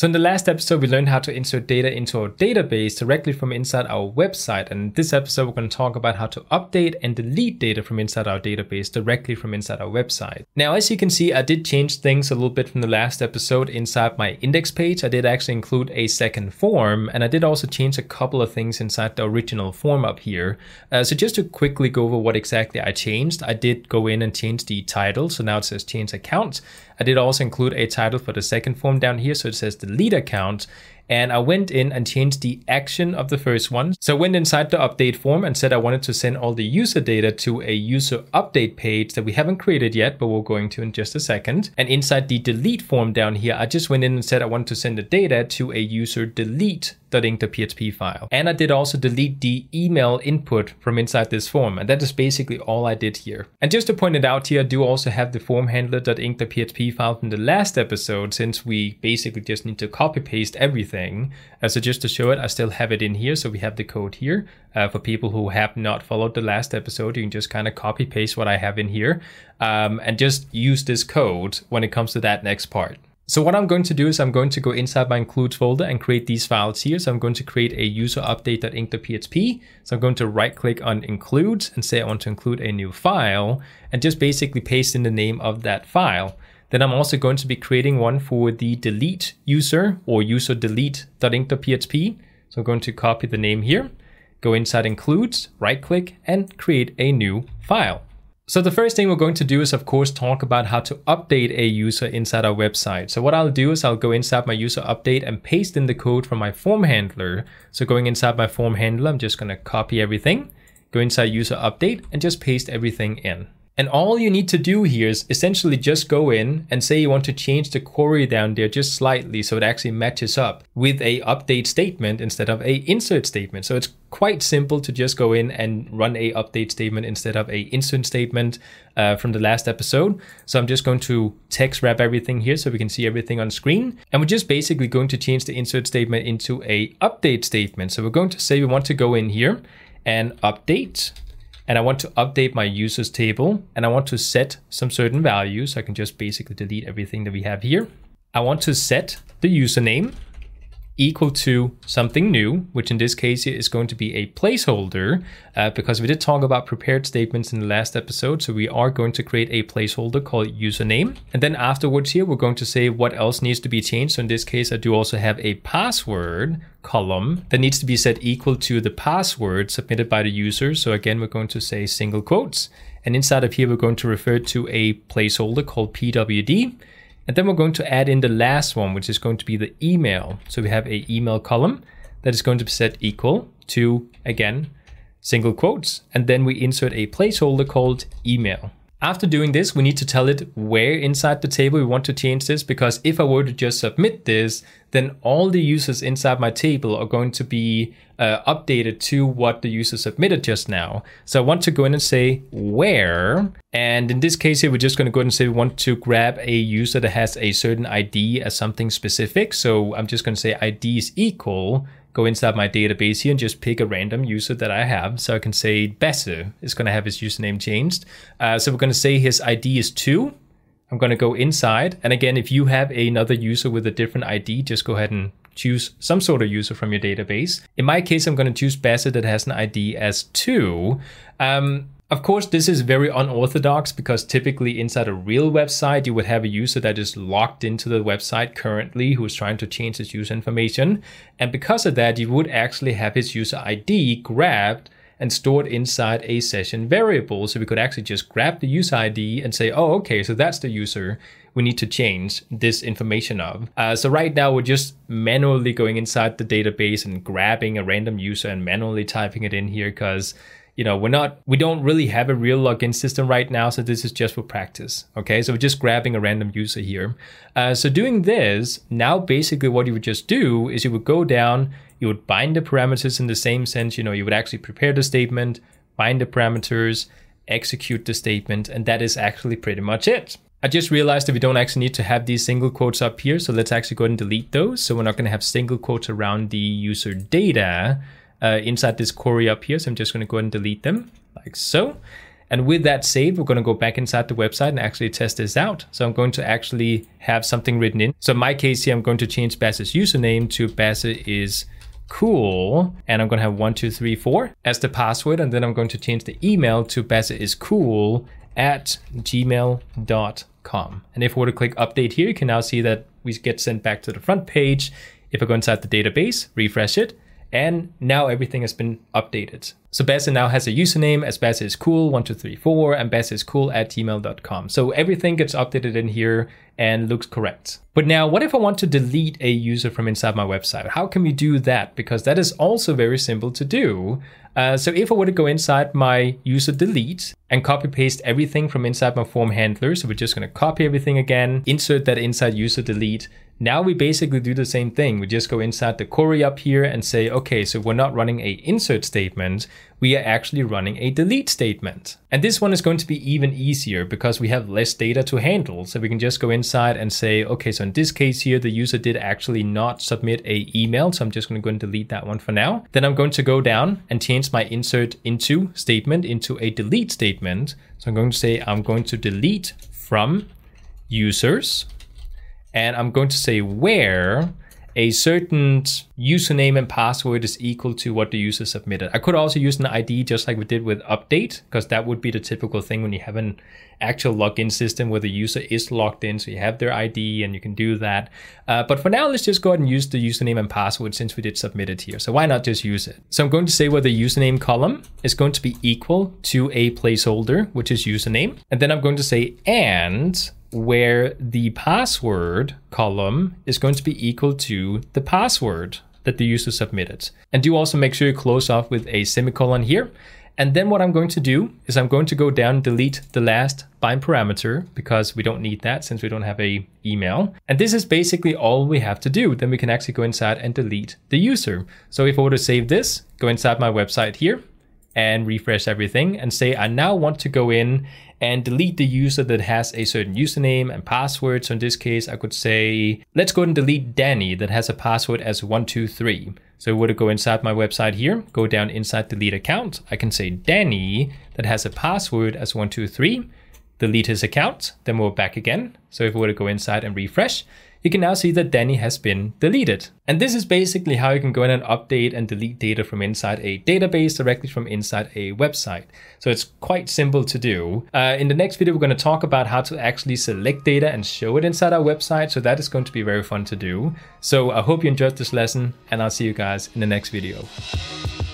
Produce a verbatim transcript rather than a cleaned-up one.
So in the last episode, we learned how to insert data into our database directly from inside our website. And in this episode, we're going to talk about how to update and delete data from inside our database directly from inside our website. Now, as you can see, I did change things a little bit from the last episode inside my index page. I did actually include a second form, and I did also change a couple of things inside the original form up here. Uh, so just to quickly go over what exactly I changed, I did go in and change the title. So now it says change account. I did also include a title for the second form down here. So it says delete account. And I went in and changed the action of the first one. So I went inside the update form and said I wanted to send all the user data to a user update page that we haven't created yet, but we're going to in just a second. And inside the delete form down here, I just went in and said I wanted to send the data to a user delete.inc.php file. And I did also delete the email input from inside this form. And that is basically all I did here. And just to point it out here, I do also have the form handler.inc.php file from the last episode, since we basically just need to copy paste everything. Uh, so just to show it, I still have it in here. So we have the code here. Uh, for people who have not followed the last episode, you can just kind of copy paste what I have in here um, and just use this code when it comes to that next part. So what I'm going to do is I'm going to go inside my includes folder and create these files here. So I'm going to create a user update.inc.php. So I'm going to right click on includes and say I want to include a new file and just basically paste in the name of that file. Then I'm also going to be creating one for the delete user or user delete.inc.php. So I'm going to copy the name here, go inside includes, right click and create a new file. So the first thing we're going to do is of course talk about how to update a user inside our website. So what I'll do is I'll go inside my user update and paste in the code from my form handler. So going inside my form handler, I'm just going to copy everything, go inside user update and just paste everything in. And all you need to do here is essentially just go in and say you want to change the query down there just slightly so it actually matches up with a update statement instead of a insert statement. So it's quite simple to just go in and run a update statement instead of a insert statement uh, from the last episode. So I'm just going to text wrap everything here so we can see everything on screen. And we're just basically going to change the insert statement into a update statement. So we're going to say we want to go in here and update. And I want to update my users table and I want to set some certain values. So I can just basically delete everything that we have here. I want to set the username equal to something new, which in this case is going to be a placeholder uh, because we did talk about prepared statements in the last episode. So we are going to create a placeholder called username. And then afterwards here, we're going to say what else needs to be changed. So in this case, I do also have a password column that needs to be set equal to the password submitted by the user. So again, we're going to say single quotes. And inside of here, we're going to refer to a placeholder called P W D. And then we're going to add in the last one, which is going to be the email. So we have a email column that is going to be set equal to, again, single quotes. And then we insert a placeholder called email. After doing this, we need to tell it where inside the table we want to change this, because if I were to just submit this, then all the users inside my table are going to be uh, updated to what the user submitted just now. So I want to go in and say where, and in this case here, we're just going to go ahead and say we want to grab a user that has a certain I D as something specific. So I'm just going to say I D is equal, go inside my database here and just pick a random user that I have. So I can say Besse is going to have his username changed. Uh, so we're going to say his I D is two. I'm going to go inside. And again, if you have another user with a different I D, just go ahead and choose some sort of user from your database. In my case, I'm going to choose Besse that has an I D as two. Um, Of course, this is very unorthodox because typically inside a real website, you would have a user that is logged into the website currently who is trying to change his user information. And because of that, you would actually have his user I D grabbed and stored inside a session variable. So we could actually just grab the user I D and say, oh, okay, so that's the user we need to change this information of. Uh, so right now we're just manually going inside the database and grabbing a random user and manually typing it in here because you know, we're not, we don't really have a real login system right now. So this is just for practice. Okay. So we're just grabbing a random user here. Uh, so doing this, now basically what you would just do is you would go down, you would bind the parameters in the same sense, you know, you would actually prepare the statement, bind the parameters, execute the statement, and that is actually pretty much it. I just realized that we don't actually need to have these single quotes up here. So let's actually go ahead and delete those. So we're not going to have single quotes around the user data Uh, inside this query up here. So I'm just going to go ahead and delete them like so. And with that saved, we're going to go back inside the website and actually test this out. So I'm going to actually have something written in. So in my case here, I'm going to change Bass's username to Bass is cool. And I'm going to have one, two, three, four as the password. And then I'm going to change the email to Bass is cool at gmail dot com. And if we were to click update here, you can now see that we get sent back to the front page. If I go inside the database, refresh it, and now everything has been updated. So Bass now has a username as Bass is cool one two three four and Bass is cool at gmail dot com. So everything gets updated in here and looks correct. But now what if I want to delete a user from inside my website? How can we do that? Because that is also very simple to do. Uh, so if I were to go inside my user delete and copy paste everything from inside my form handler, so we're just going to copy everything again, insert that inside user delete. Now we basically do the same thing. We just go inside the query up here and say, okay, so we're not running a insert statement. We are actually running a delete statement. And this one is going to be even easier because we have less data to handle. So we can just go inside and say, okay, so in this case here, the user did actually not submit a email. So I'm just going to go and delete that one for now. Then I'm going to go down and change my insert into statement into a delete statement. So I'm going to say, I'm going to delete from users. And I'm going to say where a certain username and password is equal to what the user submitted. I could also use an I D just like we did with update, because that would be the typical thing when you have an actual login system where the user is logged in. So you have their I D and you can do that. Uh, but for now, let's just go ahead and use the username and password since we did submit it here. So why not just use it? So I'm going to say where the username column is going to be equal to a placeholder, which is username. And then I'm going to say and where the password column is going to be equal to the password that the user submitted. And do also make sure you close off with a semicolon here. And then what I'm going to do is I'm going to go down and delete the last bind parameter because we don't need that since we don't have a email. And this is basically all we have to do. Then we can actually go inside and delete the user. So if I were to save this, go inside my website here and refresh everything and say, I now want to go in and delete the user that has a certain username and password. So in this case, I could say, let's go and delete Danny that has a password as one two three. So I were to go inside my website here, go down inside delete account. I can say Danny that has a password as one two three, delete his account, then we're back again. So if we were to go inside and refresh, you can now see that Danny has been deleted. And this is basically how you can go in and update and delete data from inside a database directly from inside a website. So it's quite simple to do. Uh, in the next video, we're going to talk about how to actually select data and show it inside our website. So that is going to be very fun to do. So I hope you enjoyed this lesson and I'll see you guys in the next video.